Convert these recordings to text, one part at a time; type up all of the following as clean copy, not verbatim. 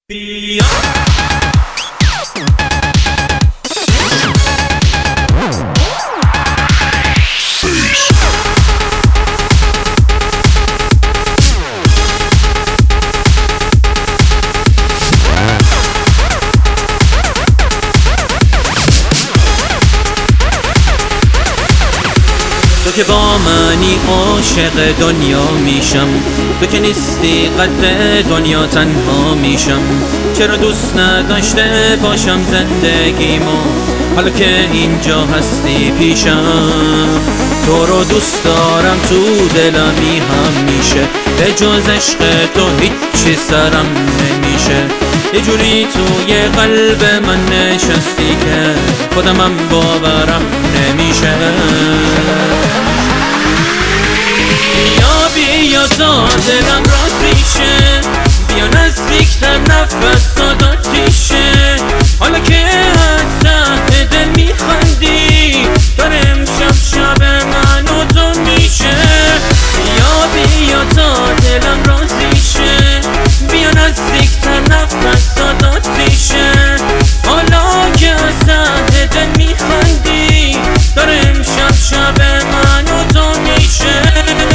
بیا تو که با منی عاشق دنیا میشم، تو که نیستی قدر دنیا تنها میشم. چرا دوست نداشته باشم زندگیمو حالا که اینجا هستی پیشم؟ تو رو دوست دارم تو دلمی همیشه، به جز عشق تو هیچی سرم نمیشه. یه جوری توی قلب من نشستی که خودمم باورم نمیشه. بیا تا دلم راضی شه، بیا نزدیکتر نفس آتیشه. حالا که از ته دل میخندی داره امشب شب من و تو میشه. بیا تا دلم راضی شه، بیا نزدیکتر نفس آتیشه. حالا که از ته دل میخندی داره امشب شب من و تو میشه.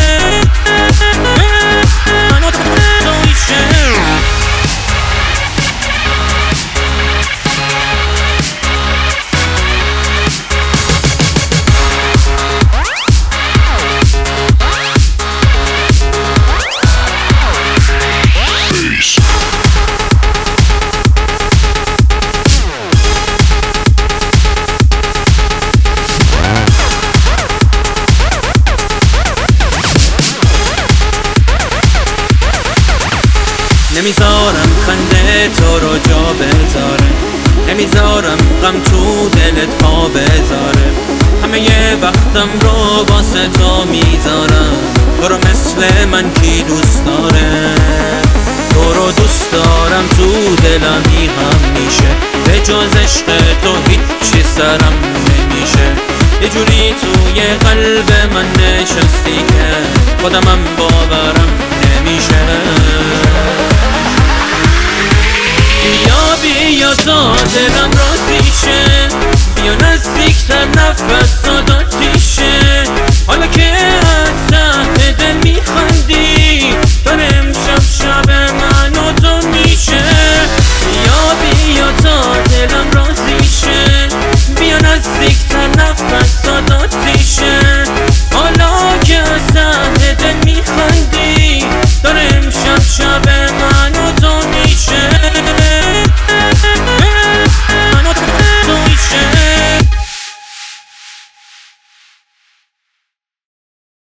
نمیذارم خنده تو رو جا بذاره، نمیذارم غم تو دلت پا بذاره. همه یه وقتم رو واسه تو میذارم، تو رو مثل من کی دوست داره؟ تو رو دوست دارم تو دلمی همیشه، به جز عشق تو هیچی سرم نمیشه. یه جوری توی قلب من نشستی که خودمم باورم نمیشه. بیا تا دلم راضی شه، بیا نزدیکتر نفس آتیشه.